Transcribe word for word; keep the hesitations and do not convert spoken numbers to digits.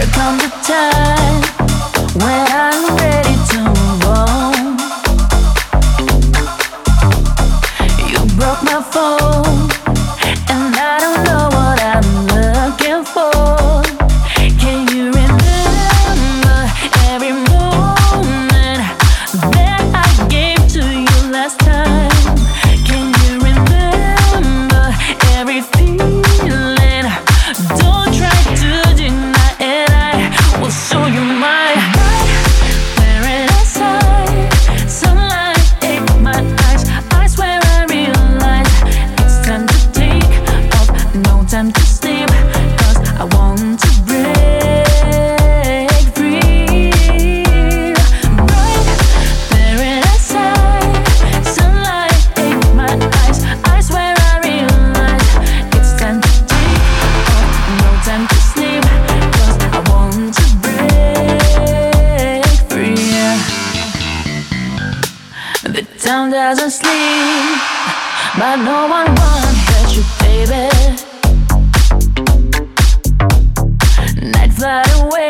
comes a time when I'm ready to move on. You broke my phone, and I don't know what I'm looking for. Can you remember every moment that I gave to you last time? Can you remember every feeling? Don't try to deny it, I will show you my heart. Paradise side, sunlight in my eyes. I swear I realize it's time to take off, no time to sleep, 'cause I want to break free. Bright paradise side, sunlight in my eyes. I swear I realize it's time to take off, no time to sleep, 'cause I want to break free. The town doesn't sleep, but no one wants that you, baby. Night fly away.